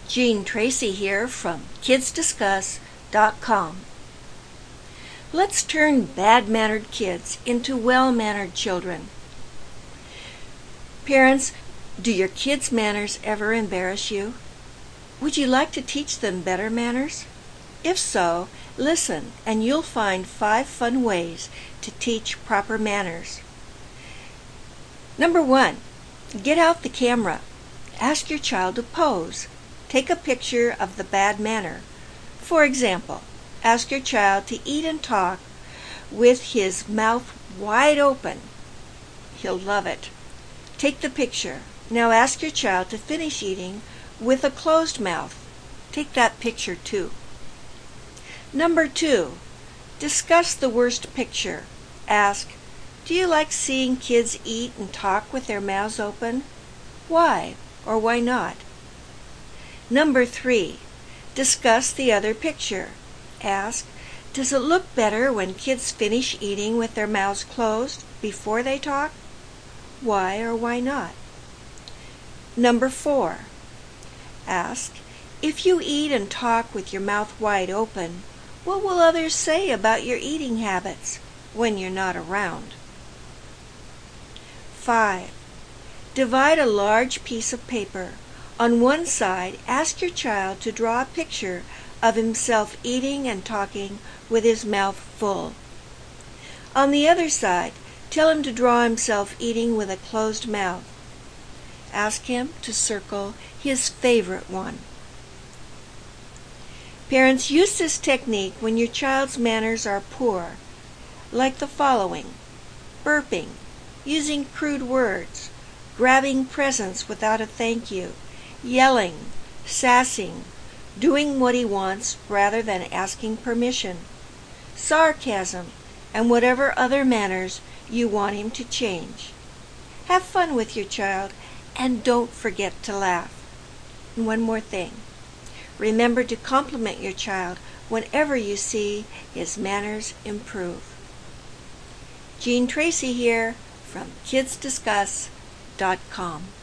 Jean Tracy here from KidsDiscuss.com. Let's turn bad-mannered kids into well-mannered children. Parents, do your kids' manners ever embarrass you? Would you like to teach them better manners? If so, listen and you'll find 5 fun ways to teach proper manners. Number 1, get out the camera. Ask your child to pose. Take a picture of the bad manner. For example, ask your child to eat and talk with his mouth wide open. He'll love it. Take the picture. Now ask your child to finish eating with a closed mouth. Take that picture too. Number 2, discuss the worst picture. Ask, do you like seeing kids eat and talk with their mouths open? Why or why not? Number 3, discuss the other picture. Ask, does it look better when kids finish eating with their mouths closed before they talk? Why or why not? Number 4, ask, if you eat and talk with your mouth wide open, what will others say about your eating habits when you're not around? 5, divide a large piece of paper. On one side, ask your child to draw a picture of himself eating and talking with his mouth full. On the other side, tell him to draw himself eating with a closed mouth. Ask him to circle his favorite one. Parents, use this technique when your child's manners are poor, like the following: burping, using crude words, grabbing presents without a thank you, yelling, sassing, doing what he wants rather than asking permission, sarcasm, and whatever other manners you want him to change. Have fun with your child and don't forget to laugh. And one more thing. Remember to compliment your child whenever you see his manners improve. Jean Tracy here from KidsDiscuss.com.